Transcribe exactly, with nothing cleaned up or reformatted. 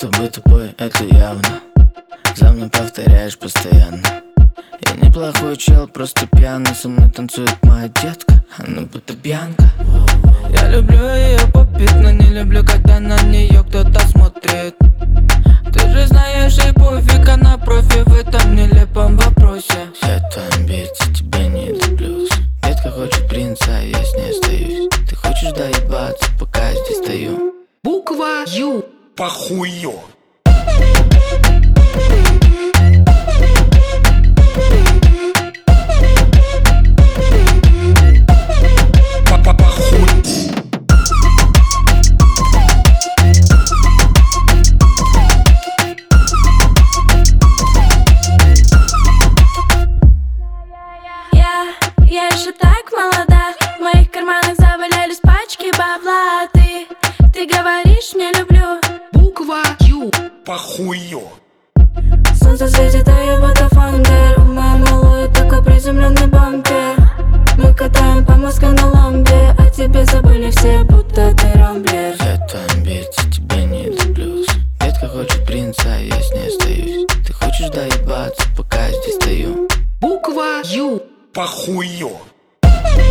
будто бы тупой, это явно. За мной повторяешь постоянно. Я неплохой чел, просто пьяный. Со мной танцует моя детка, она будто пьянка. Я люблю ее попить, но не люблю, когда на нее кто-то смотрит. Ты же знаешь, и пофиг, она профи в этом нелепом вопросе. Это амбиции, тебе не люблюсь. Детка хочет принца, а я с ней остаюсь. Ты хочешь доебаться, пока я здесь стою. Буква Ю. Похую. Я еще так молода, в моих карманах завалялись пачки бабла. Ты, ты говоришь, не люблю. Буква Ю. Похую. Солнце светит, а я будто фангер. У моей малой такой приземленный бампер. Мы катаем по Москве на ламбе, а тебе забыли все, будто ты рамблер. Это амбиции, тебе не люблюсь. Детка хочет принца, а я с ней остаюсь. Ты хочешь доебаться, пока я здесь стою. Буква Ю. Похую.